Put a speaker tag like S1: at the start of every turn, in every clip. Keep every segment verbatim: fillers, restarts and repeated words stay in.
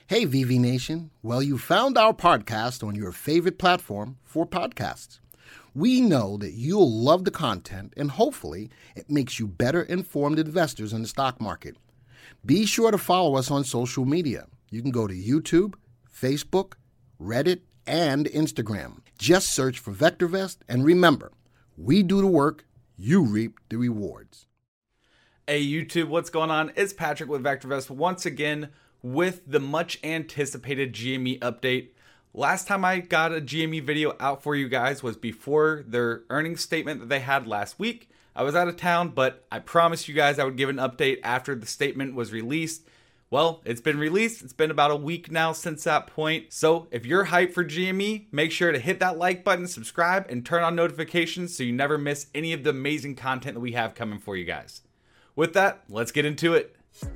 S1: Hey, V V Nation. Well, you found our podcast on your favorite platform for podcasts. We know that you'll love the content, and hopefully it makes you better informed investors in the stock market. Be sure to follow us on social media. You can go to YouTube, Facebook, Reddit, and Instagram. Just search for VectorVest, and remember, we do the work, you reap the rewards.
S2: Hey YouTube, what's going on? It's Patrick with VectorVest once again with the much anticipated G M E update. Last time I got a G M E video out for you guys was before their earnings statement that they had last week. I was out of town, but I promised you guys I would give an update after the statement was released. Well, it's been released. It's been about a week now since that point. So if you're hyped for G M E, make sure to hit that like button, subscribe, and turn on notifications so you never miss any of the amazing content that we have coming for you guys. With that, let's get into it.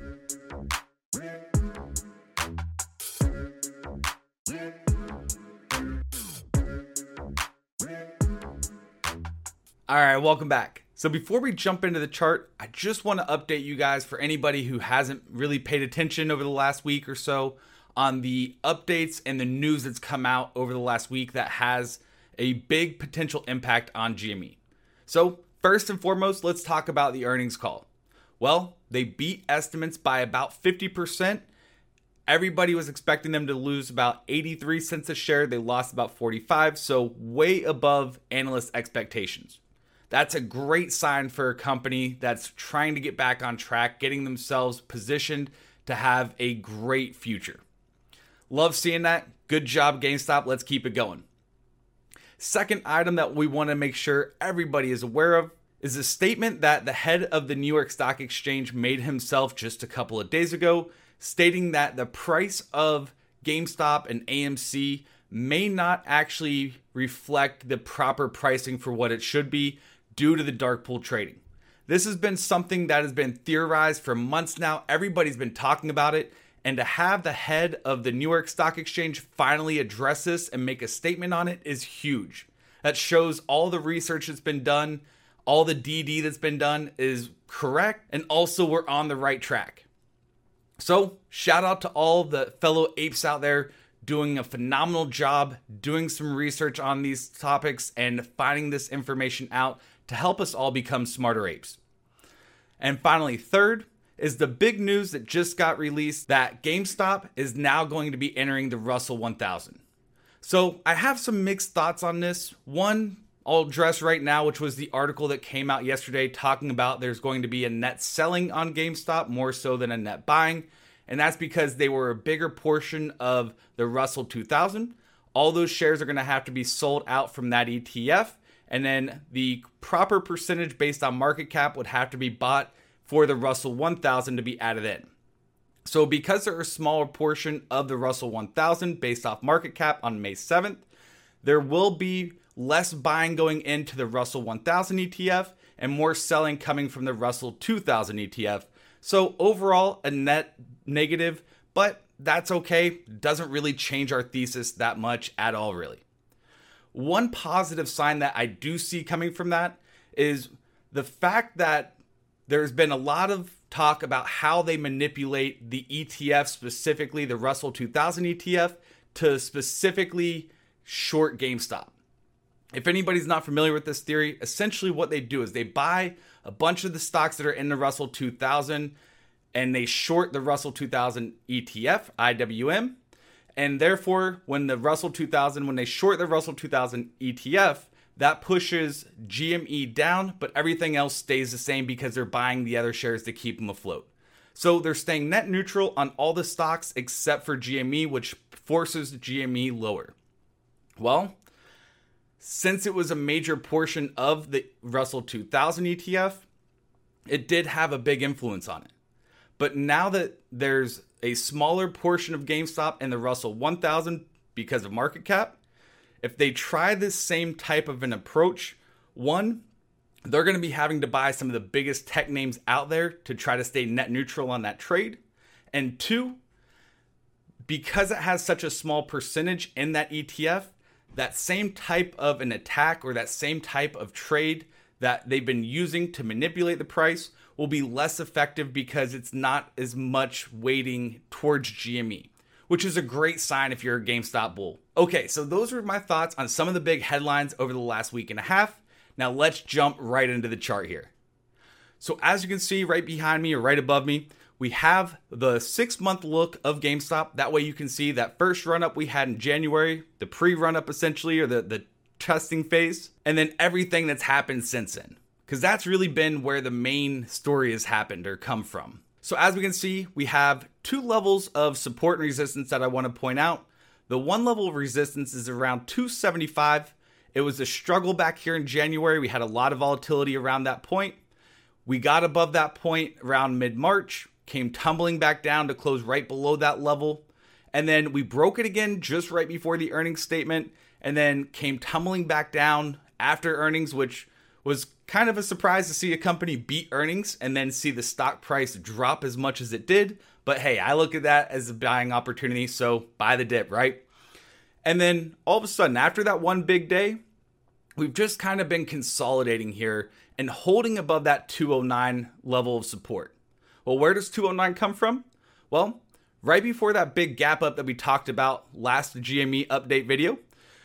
S2: All right, welcome back. So before we jump into the chart, I just want to update you guys for anybody who hasn't really paid attention over the last week or so on the updates and the news that's come out over the last week that has a big potential impact on G M E. So first and foremost, let's talk about the earnings call. Well, they beat estimates by about fifty percent. Everybody was expecting them to lose about eighty-three cents a share. They lost about forty-five, so way above analyst expectations. That's a great sign for a company that's trying to get back on track, getting themselves positioned to have a great future. Love seeing that. Good job, GameStop. Let's keep it going. Second item that we want to make sure everybody is aware of is a statement that the head of the New York Stock Exchange made himself just a couple of days ago, stating that the price of GameStop and A M C may not actually reflect the proper pricing for what it should be due to the dark pool trading. This has been something that has been theorized for months now. Everybody's been talking about it. And to have the head of the New York Stock Exchange finally address this and make a statement on it is huge. That shows all the research that's been done, all the D D that's been done is correct, and also we're on the right track. So shout out to all the fellow apes out there doing a phenomenal job, doing some research on these topics and finding this information out to help us all become smarter apes. And finally, third is the big news that just got released that GameStop is now going to be entering the Russell one thousand. So I have some mixed thoughts on this. One, I'll address right now, which was the article that came out yesterday talking about there's going to be a net selling on GameStop more so than a net buying. And that's because they were a bigger portion of the Russell two thousand. All those shares are going to have to be sold out from that E T F. And then the proper percentage based on market cap would have to be bought for the Russell one thousand to be added in. So because they're a smaller portion of the Russell one thousand based off market cap on May seventh, there will be less buying going into the Russell one thousand E T F and more selling coming from the Russell two thousand E T F. So overall, a net negative, but that's okay. Doesn't really change our thesis that much at all, really. One positive sign that I do see coming from that is the fact that there's been a lot of talk about how they manipulate the E T F, specifically the Russell two thousand E T F, to specifically short GameStop. If anybody's not familiar with this theory, essentially what they do is they buy a bunch of the stocks that are in the Russell two thousand and they short the Russell two thousand E T F, I W M. And therefore, when the Russell two thousand, when they short the Russell two thousand E T F, that pushes G M E down, but everything else stays the same because they're buying the other shares to keep them afloat. So they're staying net neutral on all the stocks except for G M E, which forces G M E lower. Well, since it was a major portion of the Russell two thousand E T F, it did have a big influence on it. But now that there's a smaller portion of GameStop in the Russell one thousand because of market cap, if they try this same type of an approach, one, they're going to be having to buy some of the biggest tech names out there to try to stay net neutral on that trade. And two, because it has such a small percentage in that E T F, that same type of an attack or that same type of trade that they've been using to manipulate the price will be less effective because it's not as much weighting towards G M E, which is a great sign if you're a GameStop bull. Okay, so those were my thoughts on some of the big headlines over the last week and a half. Now let's jump right into the chart here. So as you can see right behind me or right above me, we have the six month look of GameStop. That way you can see that first run up we had in January, the pre-run up essentially, or the, the testing phase, and then everything that's happened since then. Because that's really been where the main story has happened or come from. So as we can see, we have two levels of support and resistance that I want to point out. The one level of resistance is around two seventy-five. It was a struggle back here in January. We had a lot of volatility around that point. We got above that point around mid-March, came tumbling back down to close right below that level. And then we broke it again just right before the earnings statement, and then came tumbling back down after earnings, which was kind of a surprise to see a company beat earnings and then see the stock price drop as much as it did. But hey, I look at that as a buying opportunity, so buy the dip, right? And then all of a sudden, after that one big day, we've just kind of been consolidating here and holding above that two oh nine level of support. Well, where does two oh nine come from? Well, right before that big gap up that we talked about last G M E update video,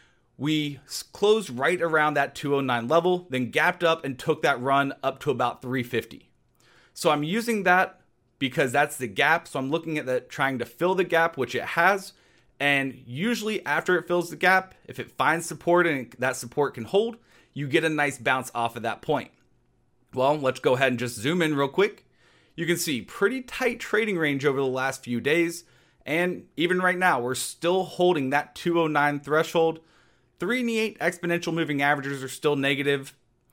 S2: we closed right around that two oh nine level, then gapped up and took that run up to about three fifty. So I'm using that because that's the gap. So I'm looking at that, trying to fill the gap, which it has. And usually after it fills the gap, if it finds support and that support can hold, you get a nice bounce off of that point. Well, let's go ahead and just zoom in real quick. You can see pretty tight trading range over the last few days. And even right now, we're still holding that two oh nine threshold. three and eight exponential moving averages are still negative.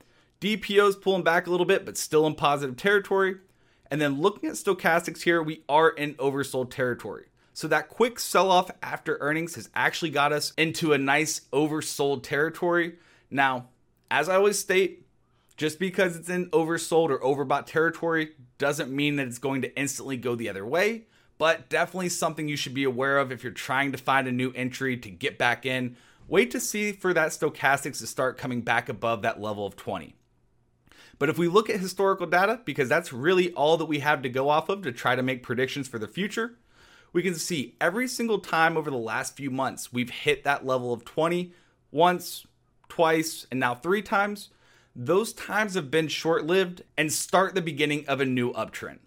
S2: D P O's pulling back a little bit, but still in positive territory. And then looking at stochastics here, we are in oversold territory. So that quick sell-off after earnings has actually got us into a nice oversold territory. Now, as I always state, just because it's in oversold or overbought territory doesn't mean that it's going to instantly go the other way, but definitely something you should be aware of if you're trying to find a new entry to get back in. Wait to see for that stochastics to start coming back above that level of twenty. But if we look at historical data, because that's really all that we have to go off of to try to make predictions for the future, we can see every single time over the last few months, we've hit that level of twenty once, twice, and now three times. Those times have been short-lived and start the beginning of a new uptrend.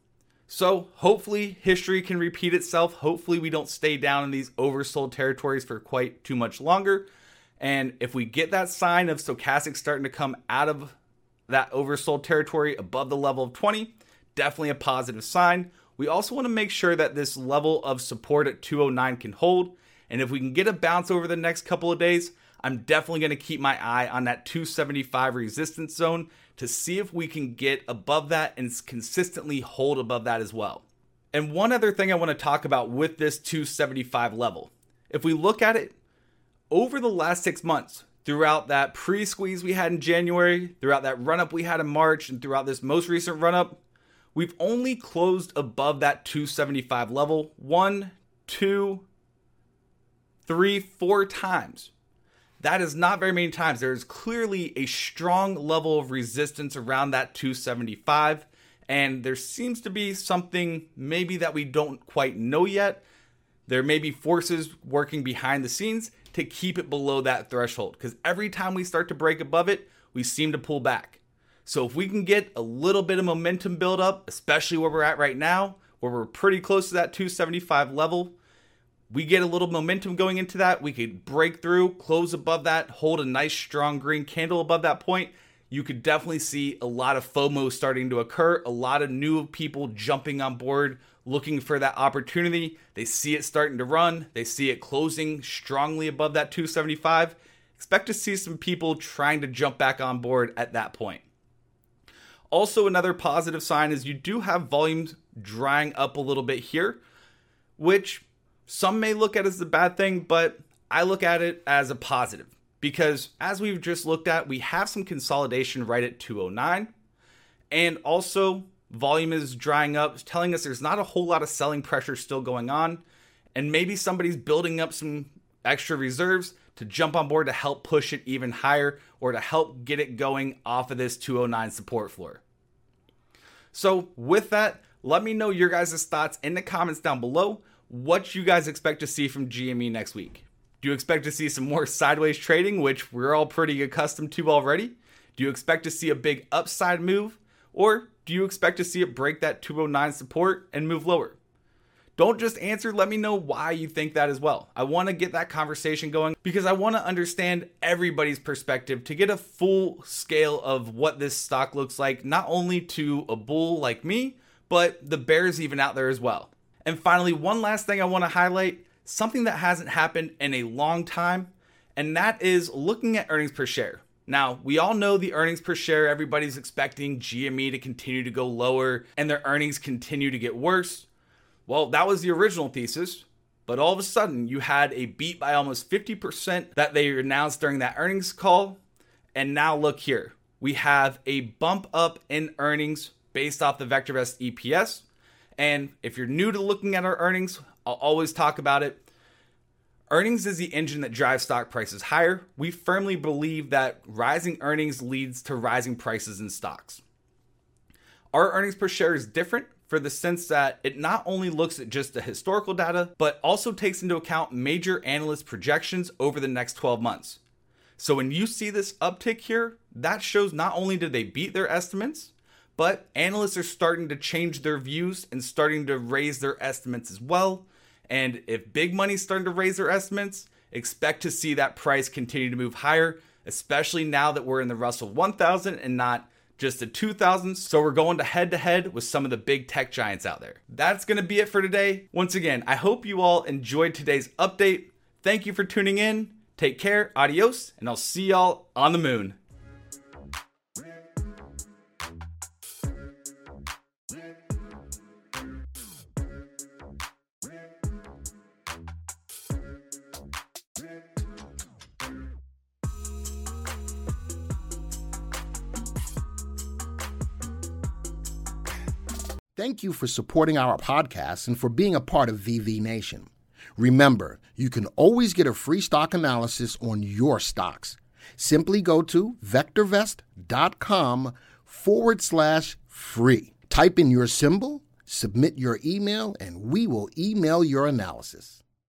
S2: So hopefully history can repeat itself. Hopefully we don't stay down in these oversold territories for quite too much longer. And if we get that sign of stochastics starting to come out of that oversold territory above the level of twenty, definitely a positive sign. We also want to make sure that this level of support at two oh nine can hold. And if we can get a bounce over the next couple of days, I'm definitely going to keep my eye on that two seventy-five resistance zone to see if we can get above that and consistently hold above that as well. And one other thing I want to talk about with this two seventy-five level. If we look at it over the last six months, throughout that pre-squeeze we had in January, throughout that run-up we had in March, and throughout this most recent run-up, we've only closed above that two seventy-five level one, two, three, four times. That is not very many times. There is clearly a strong level of resistance around that two seventy-five, and there seems to be something maybe that we don't quite know yet. There may be forces working behind the scenes to keep it below that threshold, because every time we start to break above it, we seem to pull back. So if we can get a little bit of momentum build up, especially where we're at right now, where we're pretty close to that two seventy-five level, we get a little momentum going into that, we could break through, close above that, hold a nice strong green candle above that point. You could definitely see a lot of FOMO starting to occur, a lot of new people jumping on board, looking for that opportunity. They see it starting to run, they see it closing strongly above that two seventy-five. Expect to see some people trying to jump back on board at that point. Also, another positive sign is you do have volumes drying up a little bit here, which some may look at as a bad thing, but I look at it as a positive because as we've just looked at, we have some consolidation right at two oh nine, and also volume is drying up, telling us there's not a whole lot of selling pressure still going on, and maybe somebody's building up some extra reserves to jump on board to help push it even higher or to help get it going off of this two oh nine support floor. So with that, let me know your guys' thoughts in the comments down below. what you guys expect to see from G M E next week. Do you expect to see some more sideways trading, which we're all pretty accustomed to already? Do you expect to see a big upside move? Or do you expect to see it break that two oh nine support and move lower? Don't just answer, let me know why you think that as well. I want to get that conversation going because I want to understand everybody's perspective to get a full scale of what this stock looks like, not only to a bull like me, but the bears even out there as well. And finally, one last thing I want to highlight, something that hasn't happened in a long time, and that is looking at earnings per share. Now, we all know the earnings per share, everybody's expecting G M E to continue to go lower and their earnings continue to get worse. Well, that was the original thesis, but all of a sudden you had a beat by almost fifty percent that they announced during that earnings call. And now look here, we have a bump up in earnings based off the VectorVest E P S. And if you're new to looking at our earnings, I'll always talk about it. Earnings is the engine that drives stock prices higher. We firmly believe that rising earnings leads to rising prices in stocks. Our earnings per share is different for the sense that it not only looks at just the historical data, but also takes into account major analyst projections over the next twelve months. So when you see this uptick here, that shows not only did they beat their estimates, but analysts are starting to change their views and starting to raise their estimates as well. And if big money's starting to raise their estimates, expect to see that price continue to move higher, especially now that we're in the Russell one thousand and not just the two thousand. So we're going to head to head with some of the big tech giants out there. That's going to be it for today. Once again, I hope you all enjoyed today's update. Thank you for tuning in. Take care, adios, and I'll see y'all on the moon.
S1: Thank you for supporting our podcast and for being a part of V V Nation. Remember, you can always get a free stock analysis on your stocks. Simply go to vectorvest.com forward slash free. Type in your symbol, submit your email, and we will email your analysis.